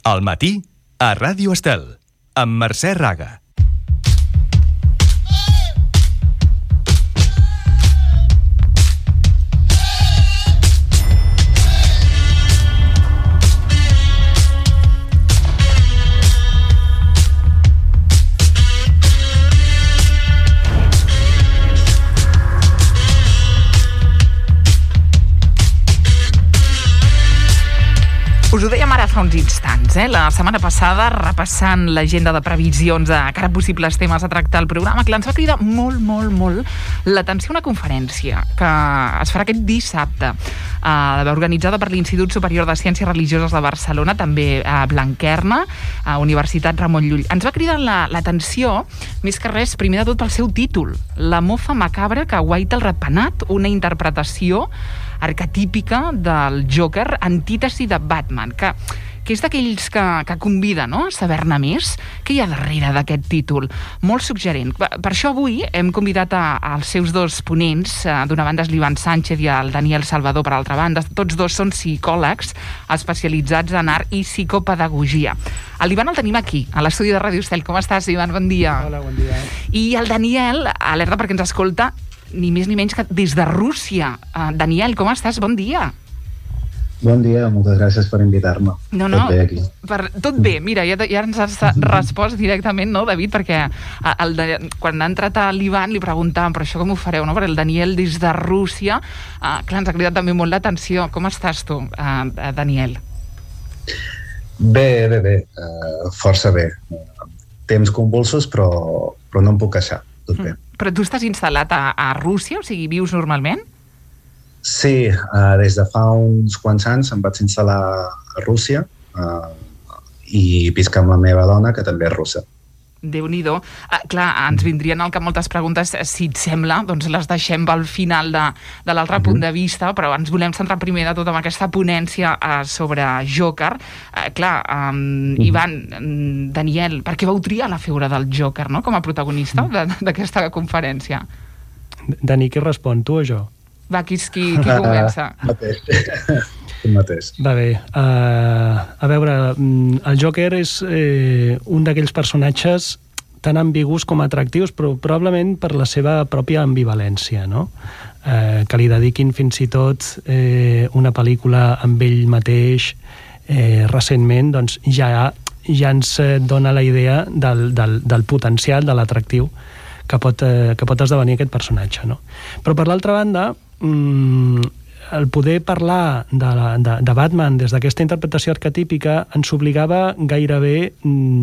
Al matí, a Ràdio Estel, amb Mercè Raga. Us ho dèiem ara fa uns instants, la setmana passada, repassant l'agenda de previsions de cara a possibles temes a tractar al programa, que ens va cridar molt l'atenció una conferència que es farà aquest dissabte, organitzada per l'Institut Superior de Ciències Religioses de Barcelona, també a Blanquerna, a Universitat Ramon Llull. Ens va cridar l'atenció, més que res, primer de tot pel seu títol, La mofa macabra que aguaita el ratpenat, una interpretació arquetípica del Joker, antítesi de Batman, que és d'aquells que convida, no?, a saber-ne més. Què hi ha darrere d'aquest títol? Molt suggerent. Per això avui hem convidat als seus dos ponents, d'una banda és l'Ivan Sánchez i el Daniel Salvador, per altra banda. Tots dos són psicòlegs especialitzats en art i psicopedagogia. L'Ivan el tenim aquí, a l'estudi de Ràdio Estel. Com estàs, Ivan? Bon dia. Hola, bon dia. I el Daniel, alerta perquè ens escolta, ni més ni menys que des de Rússia. Daniel, com estàs? Bon dia. Bon dia, moltes gràcies per invitar-me. Tot bé aquí. Tot bé, mira, ja ens has respost directament, no, David? Perquè quan ha entrat l'Ivan li preguntàvem, però això com ho fareu, no? Perquè el Daniel des de Rússia, clar, ens ha cridat també molt l'atenció. Com estàs tu, Daniel? Bé. Força bé. Temps convulsos, però no em puc queixar. Tot bé. Però tu estàs instal·lat a Rússia? O sigui, vius normalment? Sí, des de fa uns quants anys em vaig instal·lar a Rússia i visc amb la meva dona, que també és russa. Déu-n'hi-do. Clar, ens vindrien al cap moltes preguntes, si et sembla, doncs les deixem pel final de l'altre punt de vista, però ens volem centrar primer de tot en aquesta ponència sobre Joker. Clar, Ivan, Daniel, per què vau triar la figura del Joker, no?, com a protagonista d'aquesta conferència? Dani, qui respon, tu o jo? Va, qui comença? Mateix. Va bé. A veure, el Joker és un d'aquells personatges tan ambigus com atractius, però probablement per la seva pròpia ambivalència, no? Que li dediquin fins i tot una pel·lícula amb ell mateix recentment, doncs ja ens dona la idea del potencial, de l'atractiu que pot esdevenir aquest personatge, no? Però per l'altra banda, el poder parlar de Batman des d'aquesta interpretació arquetípica ens obligava gairebé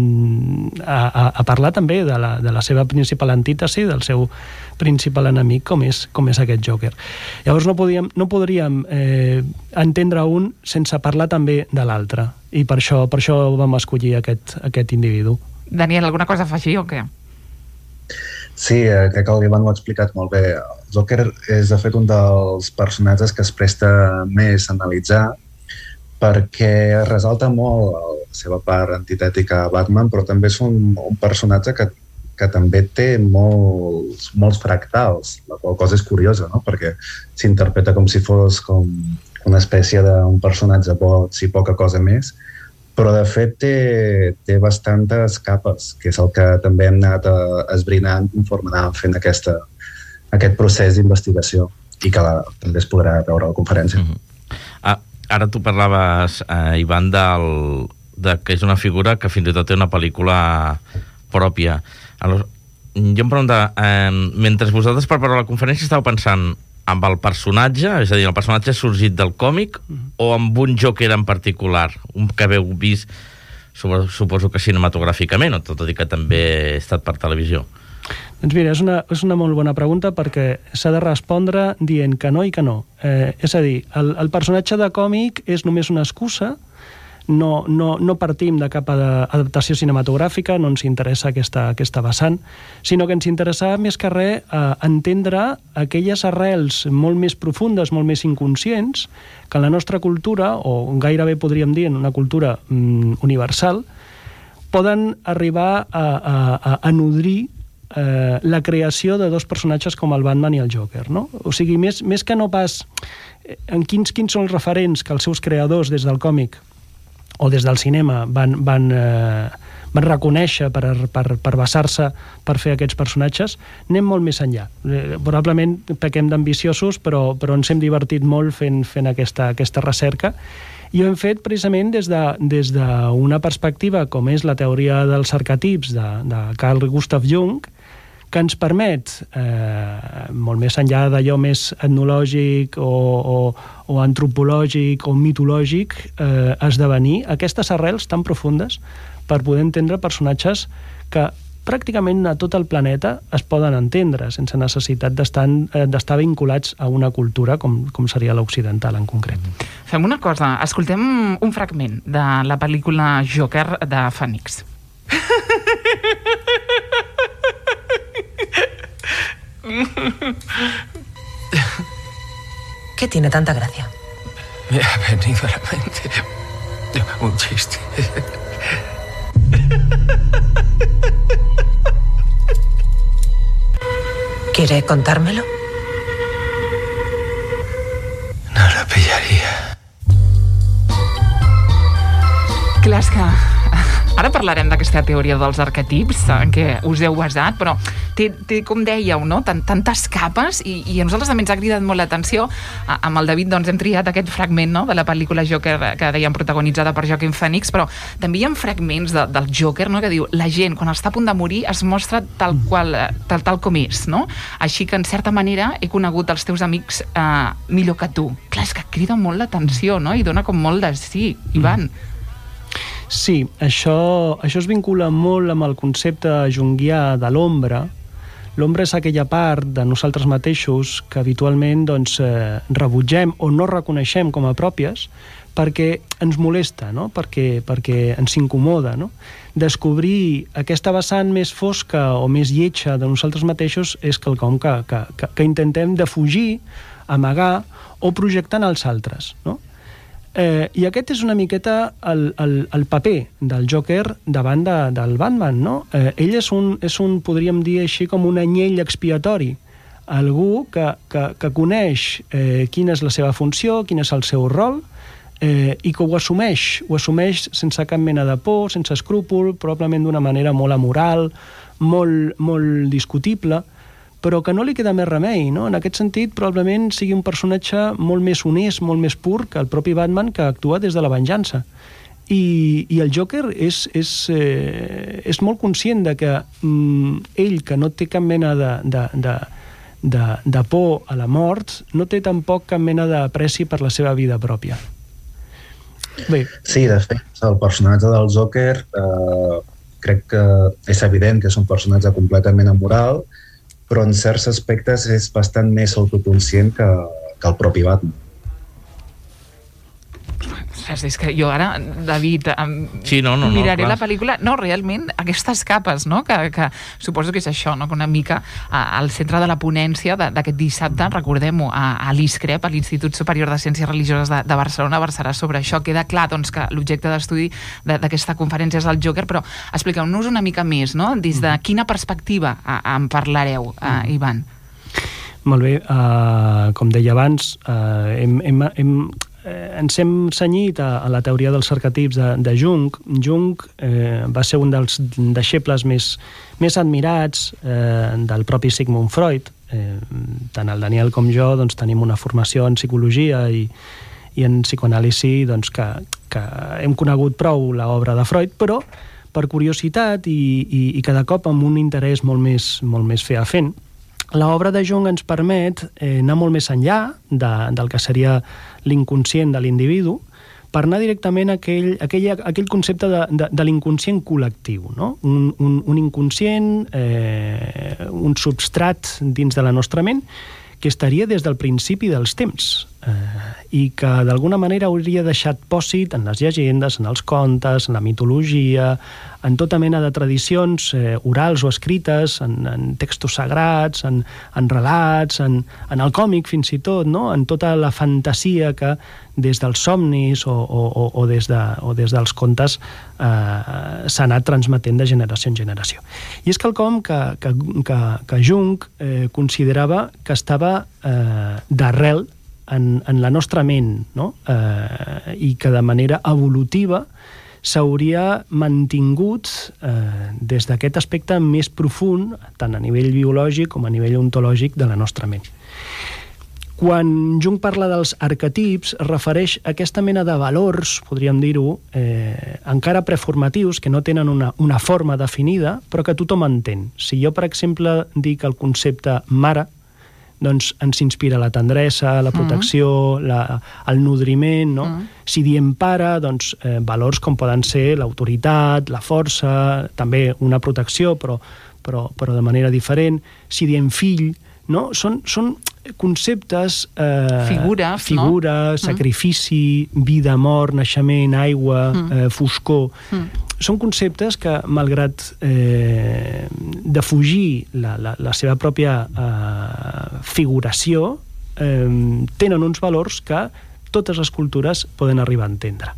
a parlar també de la seva principal antítesi, del seu principal enemic, com és aquest Joker. Llavors no podríem entendre un sense parlar també de l'altre, i per això vam escollir aquest individu. Daniel, alguna cosa a afegir o què? Sí, crec que l'Ivan ho ha explicat molt bé. El Joker és, de fet, un dels personatges que es presta més a analitzar perquè resalta molt la seva part antitètica a Batman, però també és un personatge que també té molts fractals, la qual cosa és curiosa, no? Perquè s'interpreta com si fos com una espècie d'un personatge boig i poca cosa més, però de fet té bastantes capes, que és el que també hem anat esbrinant conforme anàvem fent aquest procés d'investigació i que també es podrà veure a la conferència. Ara tu parlaves, Ivan, que és una figura que fins i tot té una pel·lícula pròpia. Jo em preguntava, mentre vosaltres prepareu la conferència estàveu pensant amb el personatge, és a dir, el personatge ha sorgit del còmic o amb un Joker en particular, un que haveu vist, suposo que cinematogràficament, o tot i que també ha estat per televisió? Doncs mira, és una molt bona pregunta perquè s'ha de respondre dient que no i que no. És a dir, el personatge de còmic és només una excusa, no partim de cap adaptació cinematogràfica, no ens interessa aquesta vessant, sinó que ens interessa més que res entendre aquelles arrels molt més profundes, molt més inconscients, que en la nostra cultura, o gairebé podríem dir en una cultura universal, poden arribar a nodrir la creació de dos personatges com el Batman i el Joker, no? O sigui, més que no pas quins són els referents que els seus creadors des del còmic o des del cinema van reconèixer per basar-se per fer aquests personatges, anem molt més enllà. Probablement pequem d'ambiciosos, però ens hem divertit molt fent aquesta recerca, i ho hem fet precisament des d'una perspectiva com és la teoria dels arquetips de Carl Gustav Jung, que ens permet, molt més enllà d'allò més etnològic o antropològic o mitològic, esdevenir aquestes arrels tan profundes per poder entendre personatges que pràcticament a tot el planeta es poden entendre sense necessitat d'estar vinculats a una cultura com seria l'occidental en concret. Fem una cosa, escoltem un fragment de la pel·lícula Joker de Phoenix. ¿Qué tiene tanta gracia? Me ha venido a la mente un chiste. ¿Quiere contármelo? No lo pillaria. Clar, és que ara parlarem d'aquesta teoria dels arquetips en què us heu basat, però té com dèieu, no? Tantes capes, i a nosaltres també ens ha cridat molt l'atenció. Amb el David doncs, hem triat aquest fragment, no?, de la pel·lícula Joker, que dèiem protagonitzada per Joaquin Phoenix, però també hi ha fragments del Joker, no?, que diu, la gent quan està a punt de morir es mostra tal com és, no? Així que en certa manera he conegut els teus amics millor que tu. Clar, és que crida molt l'atenció, no?, i dona com molt de sí, Ivan. Sí, això es vincula molt amb el concepte junguià de l'ombra. L'ombra és aquella part de nosaltres mateixos que habitualment rebutgem o no reconeixem com a pròpies perquè ens molesta, no? perquè ens incomoda. No? Descobrir aquesta vessant més fosca o més lletja de nosaltres mateixos és quelcom que intentem defugir, amagar o projectar en els altres, no? I aquest és una miqueta el paper del Joker davant del Batman, no? Ell és un, podríem dir així, com un anyell expiatori, algú que coneix quina és la seva funció, quin és el seu rol, i que ho assumeix sense cap mena de por, sense escrúpol, probablement d'una manera molt amoral, molt discutible, però que no li queda més remei, no? En aquest sentit, probablement sigui un personatge molt més honest, molt més pur que el propi Batman, que actua des de la venjança. I el Joker és molt conscient de que ell, que no té cap mena de por a la mort, no té tampoc cap mena d'apreci per la seva vida pròpia. Bé. Sí, de fet, el personatge del Joker crec que és evident que és un personatge completament amoral, però en certs aspectes és bastant més autoconscient que el propi Batman. És que jo ara, David, miraré la pel·lícula. No, realment, aquestes capes, no?, que suposo que és això, no?, que una mica al centre de la ponència d'aquest dissabte, recordem-ho, a l'ISCREP, a l'Institut Superior de Ciències Religioses de Barcelona, versarà sobre això. Queda clar, doncs, que l'objecte d'estudi d'aquesta conferència és el Joker, però expliqueu-nos una mica més, no?, des de quina perspectiva en parlareu, Ivan? Molt bé, com deia abans, ens hem cenyit a la teoria dels arquetips de Jung. Jung va ser un dels deixebles més admirats del propi Sigmund Freud. Tant el Daniel com jo tenim una formació en psicologia i en psicoanàlisi que hem conegut prou l'obra de Freud, però per curiositat i cada cop amb un interès molt més feafent, l'obra de Jung ens permet anar molt més enllà del que seria l'inconscient de l'individu per anar directament a aquell concepte de l'inconscient col·lectiu, no? Un inconscient, un substrat dins de la nostra ment que estaria des del principi dels temps i que d'alguna manera hauria deixat pòsit en les llegendes, en els contes, en la mitologia, en tota mena de tradicions orals o escrites, en textos sagrats, en relats, en el còmic fins i tot, no? En tota la fantasia que des dels somnis o des dels contes s'ha anat transmetent de generació en generació. I és quelcom que Jung considerava que estava d'arrel en la nostra ment, no? I que de manera evolutiva s'hauria mantingut des d'aquest aspecte més profund, tant a nivell biològic com a nivell ontològic de la nostra ment. Quan Jung parla dels arquetips, refereix a aquesta mena de valors, podríem dir-ho, encara preformatius, que no tenen una forma definida, però que tothom entén. Si jo, per exemple, dic el concepte mare, doncs ens inspira la tendresa, la protecció, el nodriment, no? Si diem pare, doncs valors com poden ser l'autoritat, la força, també una protecció, però de manera diferent. Si diem fill, no? Són conceptes... Figures, no? Sacrifici, vida, mort, naixement, aigua, foscor... Són conceptes que, malgrat defugir la seva pròpia figuració, tenen uns valors que totes les cultures poden arribar a entendre.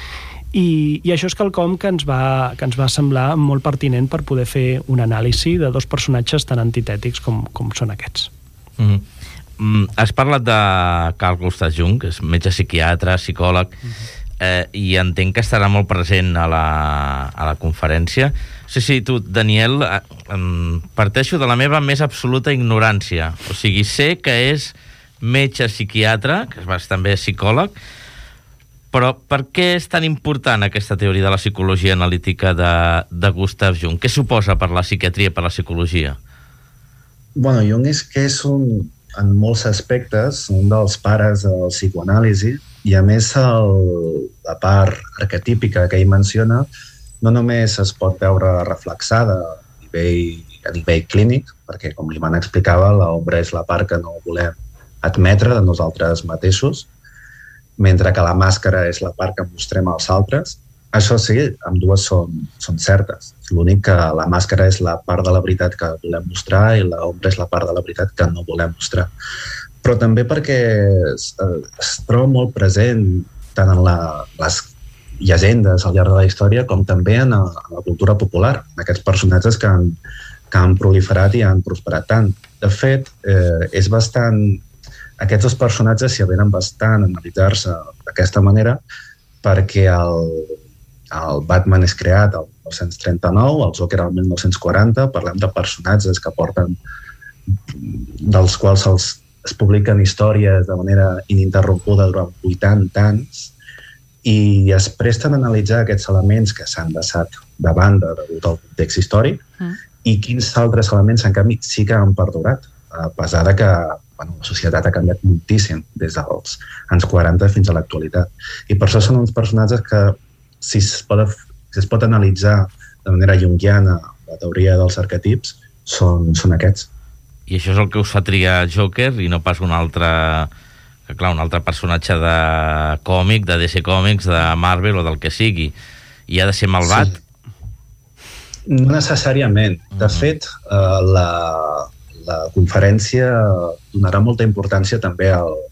I això és quelcom que ens va semblar molt pertinent per poder fer un anàlisi de dos personatges tan antitètics com són aquests. Has parlat de Carl Gustav Jung, que és metge psiquiatre, psicòleg, i entenc que estarà molt present a la conferència. Sí, tu, Daniel, parteixo de la meva més absoluta ignorància. O sigui, sé que és metge psiquiatre, que és també psicòleg, però per què és tan important aquesta teoria de la psicologia analítica de Gustav Jung? Què suposa per la psiquiatria, per la psicologia? Bueno, Jung és en molts aspectes, un dels pares del psicoanàlisi, i a més la part arquetípica que ell menciona no només es pot veure reflexada a nivell clínic, perquè com li van explicava, l'ombra és la part que no volem admetre de nosaltres mateixos, mentre que la màscara és la part que mostrem als altres. Això sí, ambdues són certes. L'únic que la màscara és la part de la veritat que volem mostrar i l'ombra és la part de la veritat que no volem mostrar. Però també perquè es troba molt present tant en les llegendes al llarg de la història com també en la cultura popular, en aquests personatges que han proliferat i han prosperat tant. De fet, és bastant... Aquests dos personatges s'hi avenen bastant a analitzar-se d'aquesta manera perquè el Batman és creat el 1939, el Joker el 1940, parlem de personatges que porten, dels quals es publiquen històries de manera ininterrompuda durant 80 anys i es presten a analitzar aquests elements que s'han deixat de banda degut al context històric i quins altres elements, en canvi, sí que han perdurat, a pesar de que la societat ha canviat moltíssim des dels anys 40 fins a l'actualitat. I per això són uns personatges que, si es pot analitzar de manera junguiana la teoria dels arquetips, són aquests. I això és el que us fa triar Joker i no pas un altre personatge de còmic, de DC Comics, de Marvel o del que sigui. I ha de ser malvat? Sí. No necessàriament. De fet, la conferència donarà molta importància també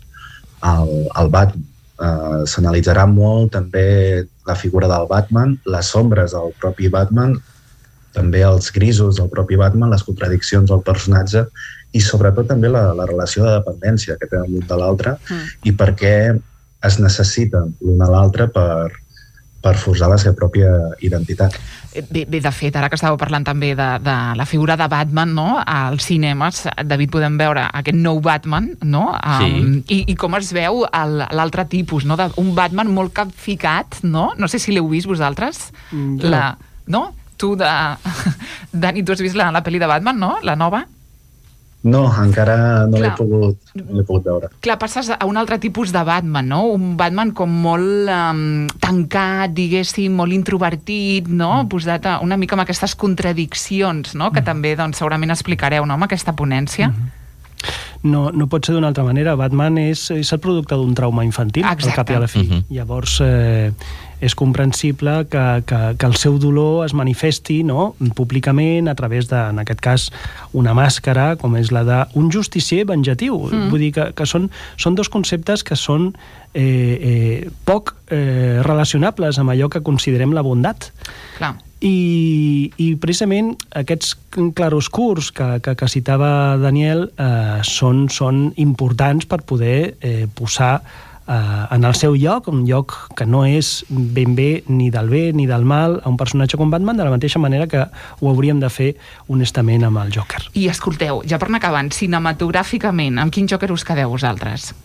al Batman. S'analitzarà molt també la figura del Batman, les ombres del propi Batman, també els grisos del propi Batman, les contradiccions del personatge i sobretot també la relació de dependència que tenen l'un de l'altre i per què es necessiten l'un a l'altre per forjar la seva pròpia identitat. Bé, de fet, ara que estàveu parlant també de la figura de Batman, no? Als cinemes, David, podem veure aquest nou Batman, no? Sí. I com es veu l'altre tipus, no? Un Batman molt capficat, no? No sé si l'heu vist vosaltres. No? Tu, Dani, tu has vist la pel·li de Batman, no? La nova? No, encara no l'he pogut veure. Clar, passes a un altre tipus de Batman, no? Un Batman com molt tancat, diguéssim, molt introvertit, no? Posat una mica amb aquestes contradiccions, no? Que també, doncs, segurament explicareu, no?, amb aquesta ponència. No pot ser d'una altra manera. Batman és el producte d'un trauma infantil, al cap i a la fi. Llavors, és comprensible que el seu dolor es manifesti, no?, públicament a través de, en aquest cas, una màscara, com és la d'un justicier venjatiu. Vull dir que són dos conceptes que són poc relacionables amb allò que considerem la bondat. Clar. I precisament aquests claroscurs que citava Daniel són importants per poder posar en el seu lloc, un lloc que no és ben bé ni del bé ni del mal a un personatge com Batman, de la mateixa manera que ho hauríem de fer honestament amb el Joker. I escolteu, ja per anar acabant, cinematogràficament, amb quin Joker us quedeu vosaltres?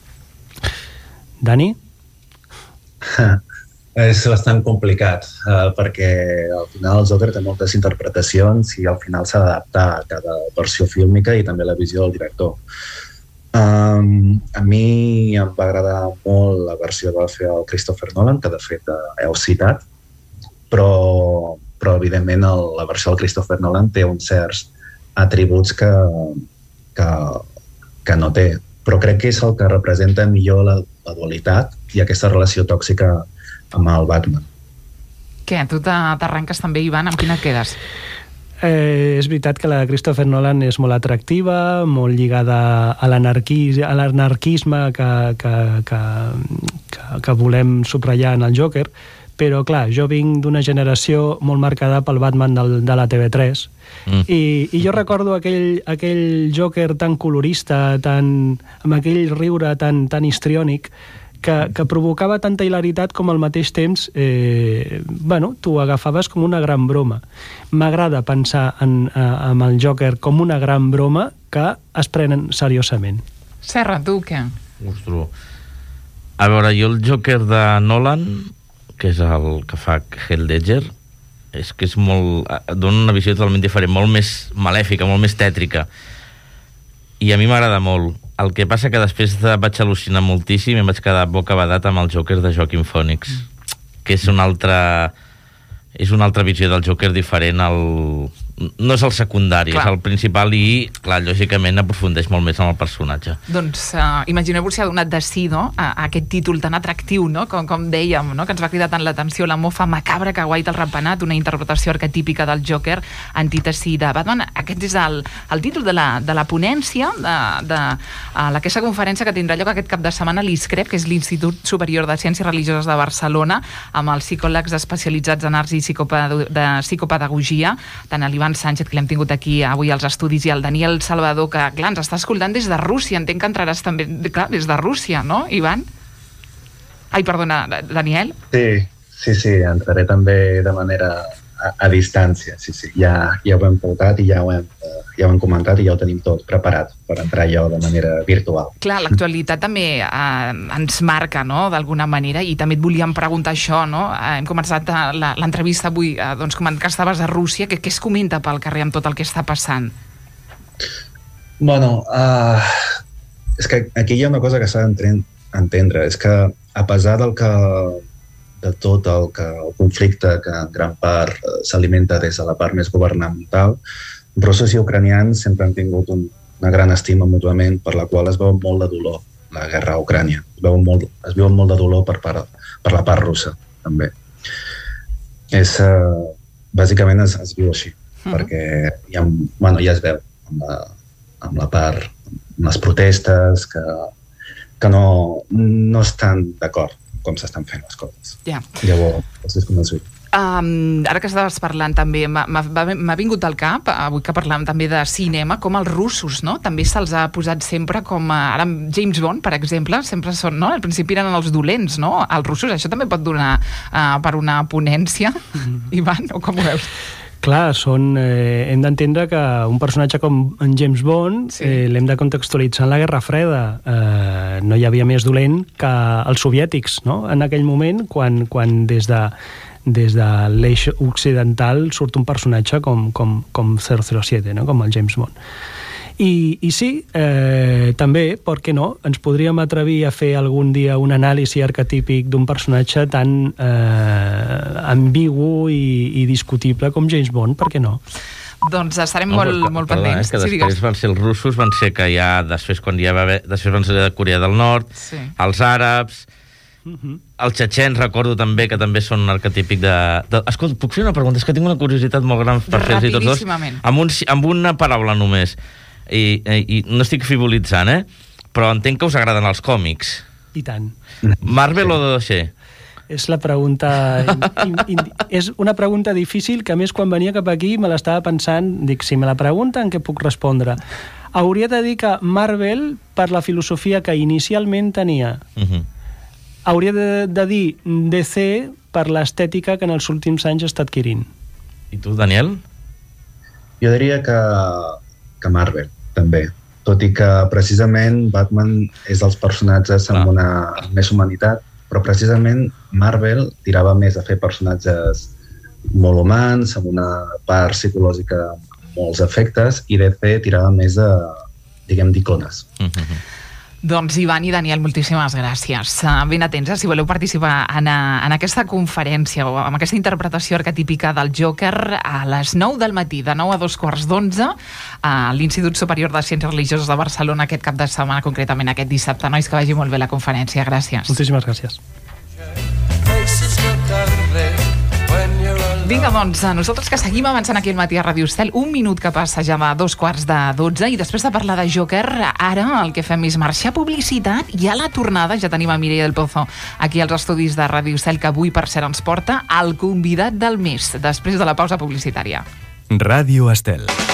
Dani? És bastant complicat, perquè al final el Joker té moltes interpretacions i al final s'ha d'adaptar a cada versió fílmica i també la visió del director. A mi em va agradar molt la versió que va fer el Christopher Nolan, que de fet heu citat, però evidentment la versió del Christopher Nolan té uns certs atributs que no té. Però crec que és el que representa millor la dualitat i aquesta relació tòxica amb el Batman. Què? Tu t'arranques també, Ivan? Amb quina et quedes? És veritat que la de Christopher Nolan és molt atractiva, molt lligada a l'anarquisme que volem subratllar en el Joker, però clar, jo vinc d'una generació molt marcada pel Batman de la TV3 i jo recordo aquell Joker tan colorista, amb aquell riure tan histriònic que provocava tanta hilaritat com al mateix temps t'ho agafaves com una gran broma. M'agrada pensar en el Joker com una gran broma que es prenen seriosament. Serra, tu què? Ostres. A veure, jo el Joker de Nolan, que és el que fa Heath Ledger, és que és molt... dona una visió totalment diferent, molt més malèfica, molt més tètrica. I a mi m'agrada molt. El que passa que després vaig al·lucinar moltíssim i em vaig quedar bocabadat amb el Joker de Joaquin Phoenix, que és una altra visió del Joker diferent. No és el secundari, clar, és el principal i, clar, lògicament aprofundeix molt més en el personatge. Doncs imagineu-vos si ha donat de sí, no?, a aquest títol tan atractiu, no?, com dèiem, no?, que ens va cridar tant l'atenció, la mofa macabra que guaita el ratpenat, una interpretació arquetípica del Joker, antítesi de Batman. Aquest és el títol de la ponència de aquesta conferència que tindrà lloc aquest cap de setmana a l'ISCREP, que és l'Institut Superior de Ciències Religioses de Barcelona, amb els psicòlegs especialitzats en arts i psicopedagogia, tant a l'Ivan Sánchez, que l'hem tingut aquí avui als estudis, i el Daniel Salvador, que, clar, ens està escoltant des de Rússia. Entenc que entraràs també, clar, des de Rússia, no, Ivan? Ai, perdona, Daniel? Sí, entraré també de manera a distància, sí. Ja ho hem portat i ja ho hem comentat i ja ho tenim tot preparat per entrar jo de manera virtual. Clar, l'actualitat també ens marca, no?, d'alguna manera, i també et volíem preguntar això, no? Hem començat l'entrevista avui, doncs, com que estaves a Rússia, què es comenta pel carrer amb tot el que està passant? Bueno, és que aquí hi ha una cosa que s'ha d'entendre, és que a pesar de tot el conflicte que en gran part s'alimenta des de la part més governamental, russos i ucranians sempre han tingut una gran estima mútuament, per la qual es veu molt de dolor la guerra a Ucrània. Es veu molt de dolor per la part russa, també. Bàsicament es viu així, perquè ja es veu amb la part, amb les protestes, que no estan d'acord com s'estan fent les coses. Ja. Llavors, és convençut. Ara que estaves parlant també, m'ha vingut al cap, avui que parlàvem també de cinema, com els russos, no?, també se'ls ha posat sempre com... Ara James Bond, per exemple, sempre són, no?, al principi eren els dolents, no?, els russos. Això també pot donar per una ponència, Ivan, o com ho veus? Clar, hem d'entendre que un personatge com en James Bond l'hem de contextualitzar en la Guerra Freda. No hi havia més dolent que els soviètics, no?, en aquell moment, quan des de l'eix occidental surt un personatge com 007, no?, com el James Bond. I sí, també, per què no, ens podríem atrevir a fer algun dia un anàlisi arquetípic d'un personatge tan ambigu i discutible com James Bond, per què no? Doncs estarem molt pendents. Que després van ser els russos, van ser que després van ser de Corea del Nord, els àrabs, els txetxens, recordo també, que també són arquetípic de... Escolta, puc fer una pregunta? És que tinc una curiositat molt gran per fer-los tots dos. Amb una paraula només. I no estic frivolitzant, però entenc que us agraden els còmics. I tant. Marvel o DC? És la pregunta... és una pregunta difícil que, a més, quan venia cap aquí me l'estava pensant, dic, si me la pregunten, què puc respondre? Hauria de dir que Marvel, per la filosofia que inicialment tenia, hauria de dir DC per l'estètica que en els últims anys està adquirint. I tu, Daniel? Jo diria que Marvel, també. Tot i que precisament Batman és dels personatges amb una més humanitat, però precisament Marvel tirava més a fer personatges molt humans, amb una part psicològica amb molts efectes, i DC tirava més de, diguem, d'icones. Doncs Ivan i Daniel, moltíssimes gràcies. Ben atents, si voleu participar en aquesta conferència o amb aquesta interpretació arquetípica del Joker a les 9 del matí, de 9 a 2:15, a l'Institut Superior de Ciències Religioses de Barcelona aquest cap de setmana, concretament aquest dissabte. Nois, que vagi molt bé la conferència. Gràcies. Moltíssimes gràcies. Vinga, doncs, nosaltres que seguim avançant aquí al matí a Ràdio Estel, un minut que passa ja de 2:45, i després de parlar de Joker, ara el que fem és marxar publicitat, i a la tornada ja tenim a Mireia del Pozo aquí als estudis de Ràdio Estel, que avui, per cert, ens porta el convidat del mes, després de la pausa publicitària. Ràdio Estel.